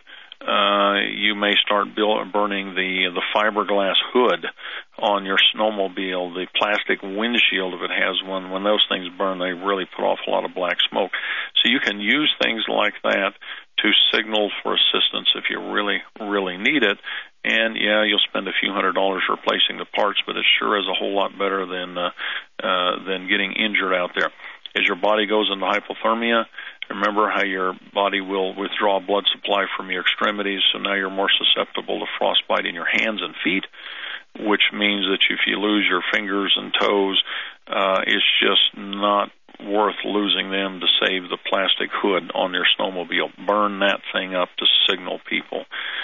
you may start burning the fiberglass hood on your snowmobile, the plastic windshield if it has one. When those things burn, they really put off a lot of black smoke. So you can use things like that to signal for assistance if you really, really need it. And yeah, you'll spend a few $100s replacing the parts, but it sure is a whole lot better than getting injured out there. As your body goes into hypothermia, remember how your body will withdraw blood supply from your extremities, so now you're more susceptible to frostbite in your hands and feet, which means that if you lose your fingers and toes, it's just not worth losing them to save the plastic hood on your snowmobile. Burn that thing up to signal people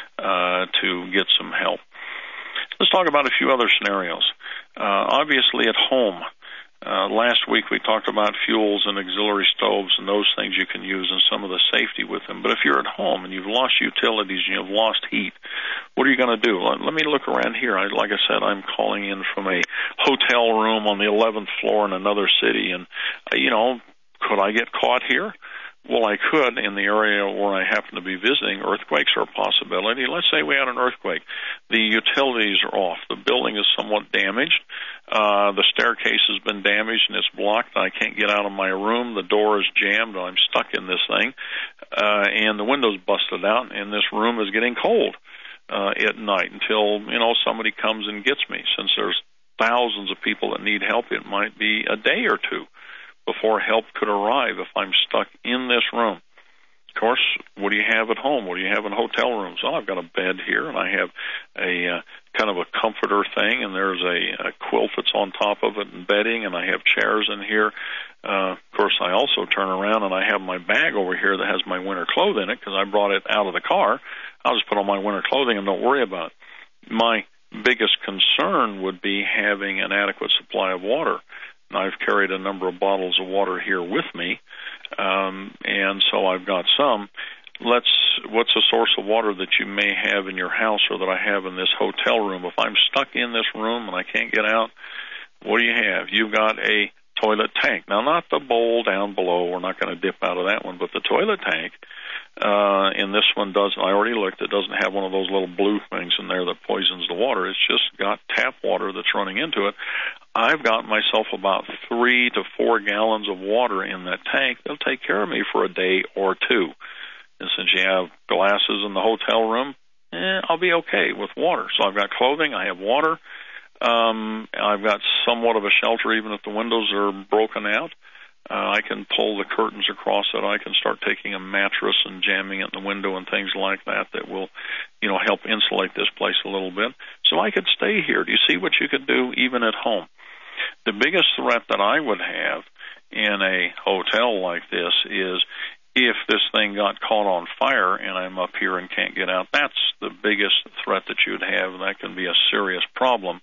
to get some help. Let's talk about a few other scenarios. Obviously at home, last week we talked about fuels and auxiliary stoves and those things you can use and some of the safety with them. But if you're at home and you've lost utilities and you've lost heat, what are you going to do? Let me look around here. Like I said, I'm calling in from a hotel room on the 11th floor in another city. And, could I get caught here? Well, I could in the area where I happen to be visiting. Earthquakes are a possibility. Let's say we had an earthquake. The utilities are off. The building is somewhat damaged. The staircase has been damaged and it's blocked. I can't get out of my room. The door is jammed. I'm stuck in this thing. And the window's busted out, and this room is getting cold at night until, somebody comes and gets me. Since there's thousands of people that need help, it might be a day or two before help could arrive if I'm stuck in this room. Of course, what do you have at home? What do you have in hotel rooms? Oh, I've got a bed here, and I have a kind of a comforter thing, and there's a quilt that's on top of it and bedding, and I have chairs in here. Of course, I also turn around, and I have my bag over here that has my winter clothing in it because I brought it out of the car. I'll just put on my winter clothing and don't worry about it. My biggest concern would be having an adequate supply of water. And I've carried a number of bottles of water here with me, and so I've got some. What's a source of water that you may have in your house or that I have in this hotel room? If I'm stuck in this room and I can't get out, what do you have? You've got a toilet tank. Now, not the bowl down below. We're not going to dip out of that one, but the toilet tank. And this one doesn't. I already looked. It doesn't have one of those little blue things in there that poisons the water. It's just got tap water that's running into it. I've got myself about 3 to 4 gallons of water in that tank. They'll take care of me for a day or two. And since you have glasses in the hotel room, I'll be okay with water. So I've got clothing. I have water. I've got somewhat of a shelter, even if the windows are broken out. I can pull the curtains across it. I can start taking a mattress and jamming it in the window and things like that will, help insulate this place a little bit. So I could stay here. Do you see what you could do even at home? The biggest threat that I would have in a hotel like this is if this thing got caught on fire and I'm up here and can't get out. That's the biggest threat that you'd have, and that can be a serious problem.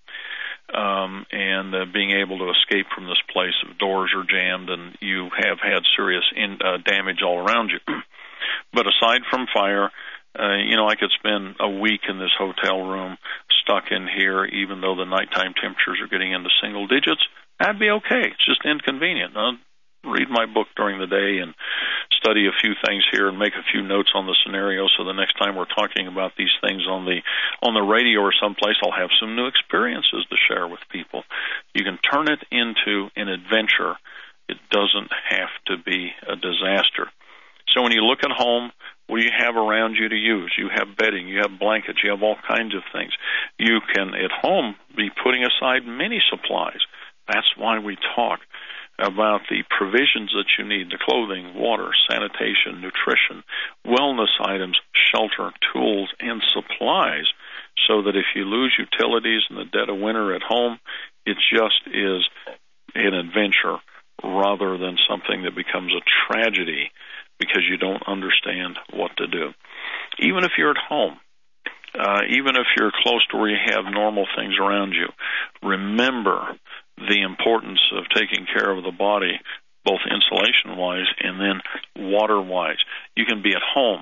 And being able to escape from this place if doors are jammed and you have had serious damage all around you. But aside from fire, I could spend a week in this hotel room stuck in here, even though the nighttime temperatures are getting into single digits. That'd be okay. It's just inconvenient. I'll read my book during the day and study a few things here and make a few notes on the scenario, so the next time we're talking about these things on the radio or someplace, I'll have some new experiences to share with people. You can turn it into an adventure. It doesn't have to be a disaster. So when you look at home, what do you have around you to use? You have bedding, you have blankets, you have all kinds of things. You can, at home, be putting aside many supplies. That's why we talk about the provisions that you need, the clothing, water, sanitation, nutrition, wellness items, shelter, tools, and supplies, so that if you lose utilities in the dead of winter at home, it just is an adventure rather than something that becomes a tragedy because you don't understand what to do. Even if you're at home, even if you're close to where you have normal things around you, remember the importance of taking care of the body, both insulation-wise and then water-wise. You can be at home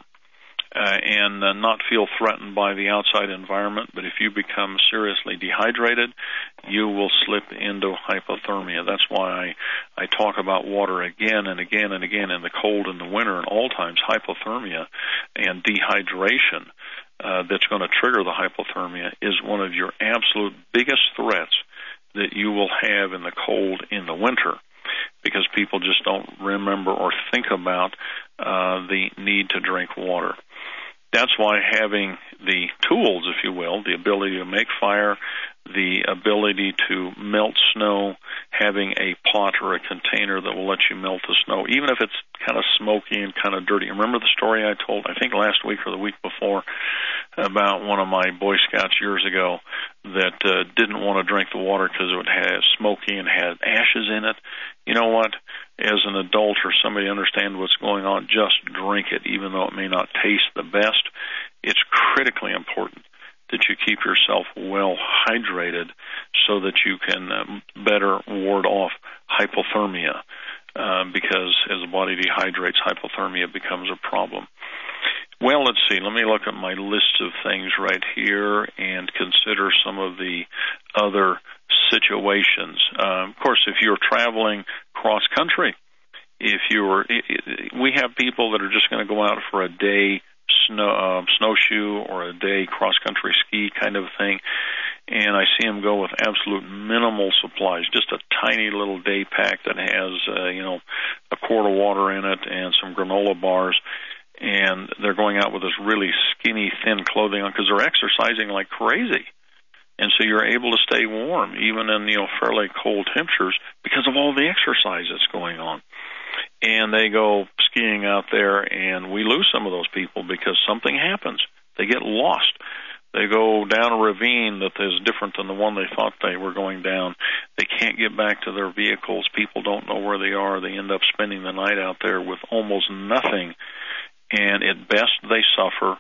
and not feel threatened by the outside environment, but if you become seriously dehydrated, you will slip into hypothermia. That's why I talk about water again and again and again in the cold and the winter and all times. Hypothermia and dehydration that's going to trigger the hypothermia is one of your absolute biggest threats that you will have in the cold in the winter, because people just don't remember or think about the need to drink water. That's why having the tools, if you will, the ability to make fire, the ability to melt snow, having a pot or a container that will let you melt the snow, even if it's kind of smoky and kind of dirty. Remember the story I told, I think last week or the week before, about one of my Boy Scouts years ago that didn't want to drink the water because it had smoky and had ashes in it? You know what? As an adult or somebody understand what's going on, just drink it, even though it may not taste the best. It's critically important that you keep yourself well hydrated so that you can better ward off hypothermia, because as the body dehydrates, hypothermia becomes a problem. Well, let's see. Let me look at my list of things right here and consider some of the other situations. Of course, if you're traveling cross-country, we have people that are just going to go out for a day snowshoe or a day cross-country ski kind of thing, and I see them go with absolute minimal supplies, just a tiny little day pack that has, a quart of water in it and some granola bars, and they're going out with this really skinny, thin clothing on because they're exercising like crazy. And so you're able to stay warm even in, fairly cold temperatures because of all the exercise that's going on. And they go skiing out there, and we lose some of those people because something happens. They get lost. They go down a ravine that is different than the one they thought they were going down. They can't get back to their vehicles. People don't know where they are. They end up spending the night out there with almost nothing. And at best, they suffer.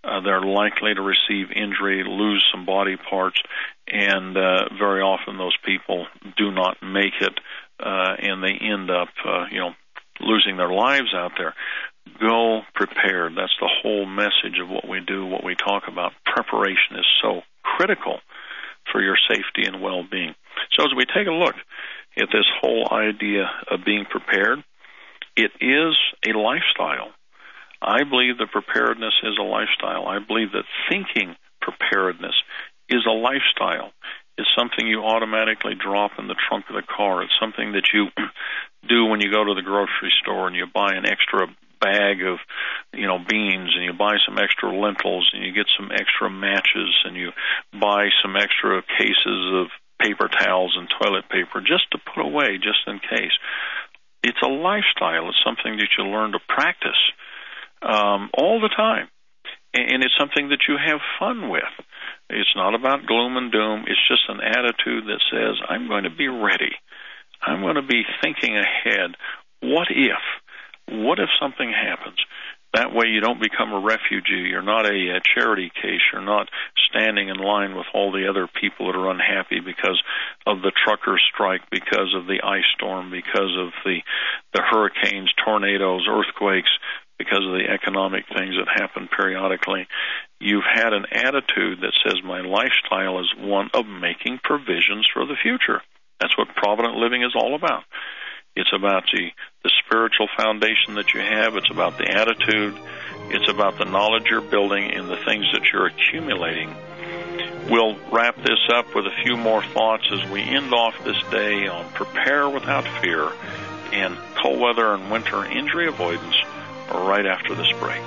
they're likely to receive injury, lose some body parts, and very often those people do not make it, and they end up, losing their lives out there. Go prepared. That's the whole message of what we do, what we talk about. Preparation is so critical for your safety and well-being. So as we take a look at this whole idea of being prepared, it is a lifestyle. I believe that preparedness is a lifestyle. I believe that thinking preparedness is a lifestyle. It's something you automatically drop in the trunk of the car. It's something that you do when you go to the grocery store and you buy an extra bag of, beans, and you buy some extra lentils, and you get some extra matches, and you buy some extra cases of paper towels and toilet paper just to put away, just in case. It's a lifestyle. It's something that you learn to practice all the time, and it's something that you have fun with. It's not about gloom and doom. It's just an attitude that says, I'm going to be ready. I'm going to be thinking ahead. What if something happens? That way you don't become a refugee. You're not a charity case. You're not standing in line with all the other people that are unhappy because of the trucker strike, because of the ice storm, because of the hurricanes, tornadoes, earthquakes, because of the economic things that happen periodically. You've had an attitude that says my lifestyle is one of making provisions for the future. That's what Provident Living is all about. It's about the spiritual foundation that you have. It's about the attitude. It's about the knowledge you're building and the things that you're accumulating. We'll wrap this up with a few more thoughts as we end off this day on Prepare Without Fear and cold weather and winter injury avoidance right after this break.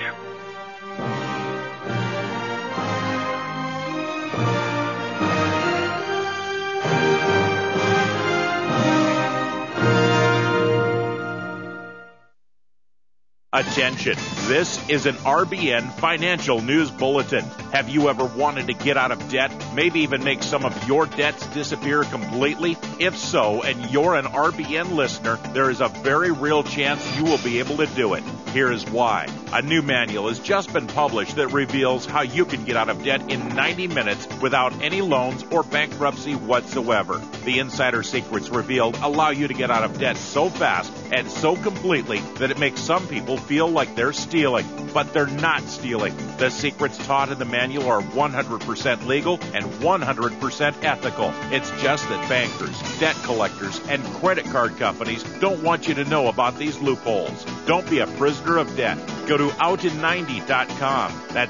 Attention, this is an RBN financial news bulletin. Have you ever wanted to get out of debt, maybe even make some of your debts disappear completely? If so, and you're an RBN listener, there is a very real chance you will be able to do it. Here is why. A new manual has just been published that reveals how you can get out of debt in 90 minutes without any loans or bankruptcy whatsoever. The insider secrets revealed allow you to get out of debt so fast and so completely that it makes some people feel like they're stealing, but they're not stealing. The secrets taught in the manual are 100% legal and 100% ethical. It's just that bankers, debt collectors, and credit card companies don't want you to know about these loopholes. Don't be a prisoner of debt. Go to outin90.com. That's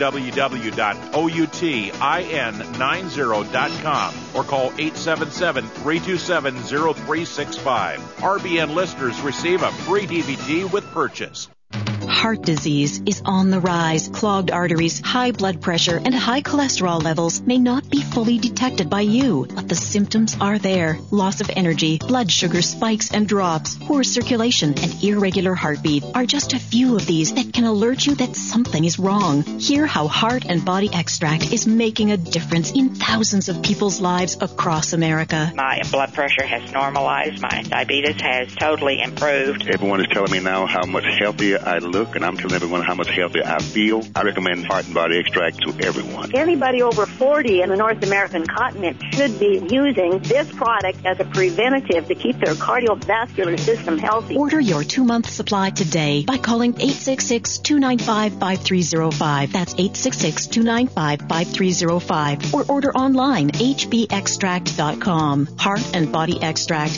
www.outin90.com or call 877-327-0365. RBN listeners receive a free DVD with purchase. Heart disease is on the rise. Clogged arteries, high blood pressure, and high cholesterol levels may not be fully detected by you, but the symptoms are there. Loss of energy, blood sugar spikes and drops, poor circulation, and irregular heartbeat are just a few of these that can alert you that something is wrong. Hear how Heart and Body Extract is making a difference in thousands of people's lives across America. My blood pressure has normalized. My diabetes has totally improved. Everyone is telling me now how much healthier I look, and I'm telling everyone how much healthier I feel. I recommend Heart and Body Extract to everyone. Anybody over 40 in the North American continent should be using this product as a preventative to keep their cardiovascular system healthy. Order your 2-month supply today by calling 866-295-5305. That's 866-295-5305. Or order online, hbextract.com. Heart and Body Extract,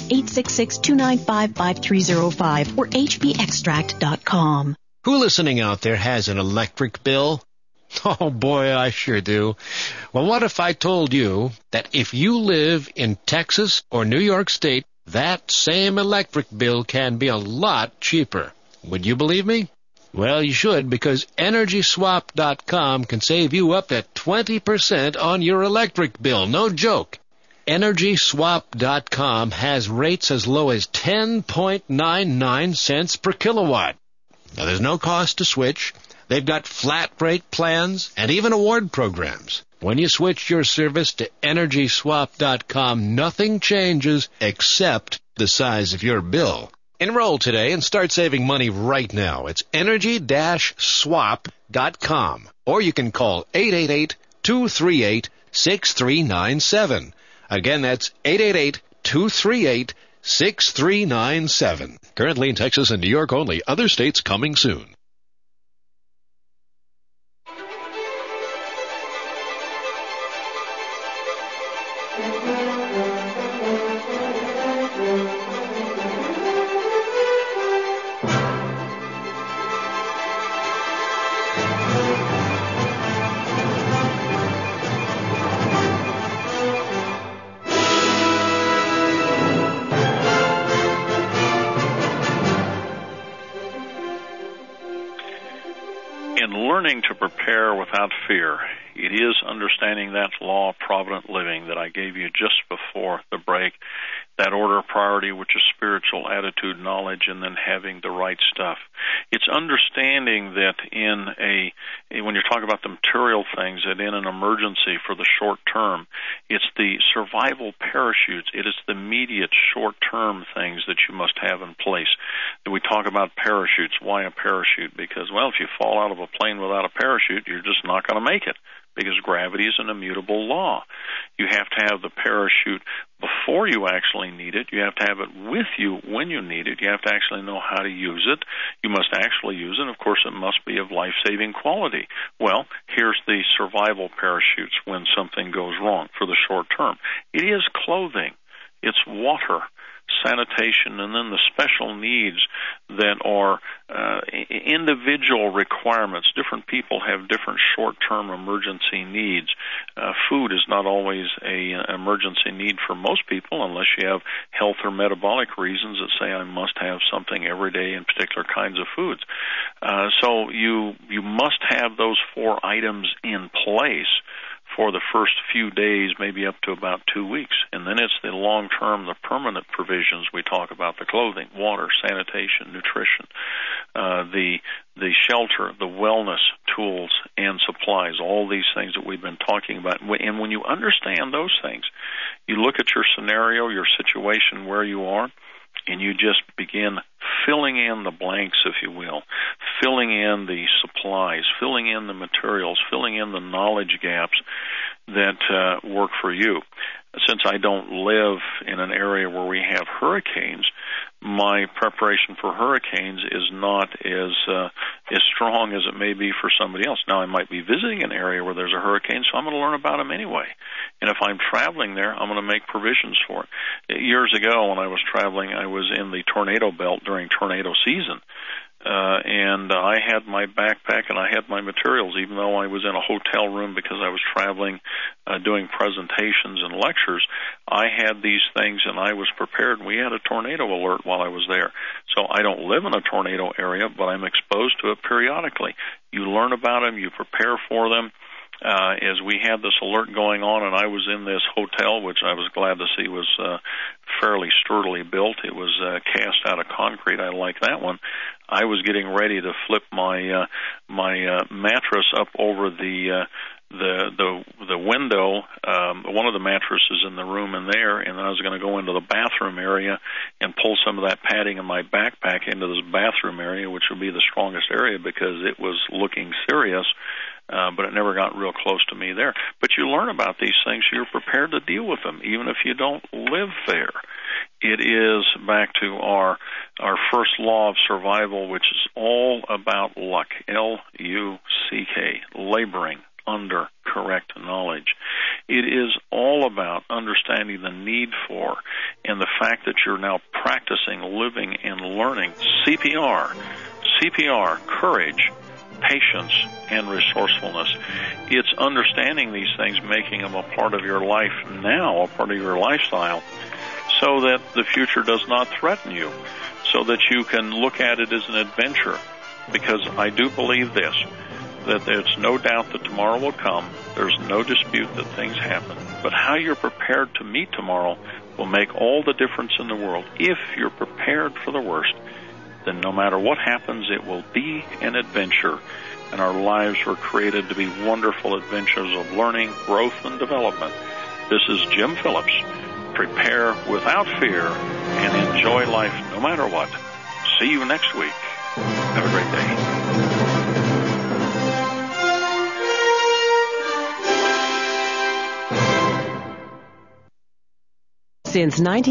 866-295-5305 or hbextract.com. Who listening out there has an electric bill? Oh boy, I sure do. Well, what if I told you that if you live in Texas or New York State, that same electric bill can be a lot cheaper? Would you believe me? Well, you should, because EnergySwap.com can save you up to 20% on your electric bill. No joke. EnergySwap.com has rates as low as 10.99 cents per kilowatt. Now, there's no cost to switch. They've got flat rate plans and even award programs. When you switch your service to EnergySwap.com, nothing changes except the size of your bill. Enroll today and start saving money right now. It's energy-swap.com. or you can call 888-238-6397. Again, that's 888-238-6397. Currently in Texas and New York only. Other states coming soon. Learning to prepare without fear. It is understanding that law of provident living that I gave you just before the break, that order of priority, which is spiritual, attitude, knowledge, and then having the right stuff. It's understanding that when you're talking about the material things, that in an emergency for the short term, it's the survival parachutes. It is the immediate short-term things that you must have in place. We talk about parachutes. Why a parachute? Because, well, if you fall out of a plane without a parachute, you're just not going to make it, because gravity is an immutable law. You have to have the parachute before you actually need it. You have to have it with you when you need it. You have to actually know how to use it. You must actually use it. Of course, it must be of life-saving quality. Well, here's the survival parachutes when something goes wrong for the short term. It is clothing. It's water, sanitation, and then the special needs that are individual requirements. Different people have different short-term emergency needs. Food is not always an emergency need for most people unless you have health or metabolic reasons that say I must have something every day in particular kinds of foods. So you must have those 4 items in place for the first few days, maybe up to about 2 weeks. And then it's the long-term, the permanent provisions we talk about, the clothing, water, sanitation, nutrition, the shelter, the wellness tools and supplies, all these things that we've been talking about. And when you understand those things, you look at your scenario, your situation, where you are, and you just begin filling in the blanks, if you will, filling in the supplies, filling in the materials, filling in the knowledge gaps that work for you. Since I don't live in an area where we have hurricanes, my preparation for hurricanes is not as strong as it may be for somebody else. Now, I might be visiting an area where there's a hurricane, so I'm going to learn about them anyway. And if I'm traveling there, I'm going to make provisions for it. Years ago, when I was traveling, I was in the tornado belt during tornado season. And I had my backpack and I had my materials, even though I was in a hotel room because I was traveling, doing presentations and lectures. I had these things and I was prepared. We had a tornado alert while I was there. So I don't live in a tornado area, but I'm exposed to it periodically. You learn about them, you prepare for them. As we had this alert going on, and I was in this hotel, which I was glad to see was fairly sturdily built. It was cast out of concrete. I like that one. I was getting ready to flip my mattress up over the window, one of the mattresses in the room in there, and then I was going to go into the bathroom area and pull some of that padding in my backpack into this bathroom area, which would be the strongest area because it was looking serious. But it never got real close to me there. But you learn about these things, so you're prepared to deal with them, even if you don't live there. It is back to our first law of survival, which is all about luck, L-U-C-K, laboring under correct knowledge. It is all about understanding the need for and the fact that you're now practicing, living, and learning CPR, courage, patience, and resourcefulness. It's understanding these things, making them a part of your life now, a part of your lifestyle, so that the future does not threaten you, so that you can look at it as an adventure. Because I do believe this, that there's no doubt that tomorrow will come. There's no dispute that things happen. But how you're prepared to meet tomorrow will make all the difference in the world. If you're prepared for the worst, then no matter what happens, it will be an adventure. And our lives were created to be wonderful adventures of learning, growth, and development. This is Jim Phillips. Prepare without fear and enjoy life no matter what. See you next week. Have a great day. Since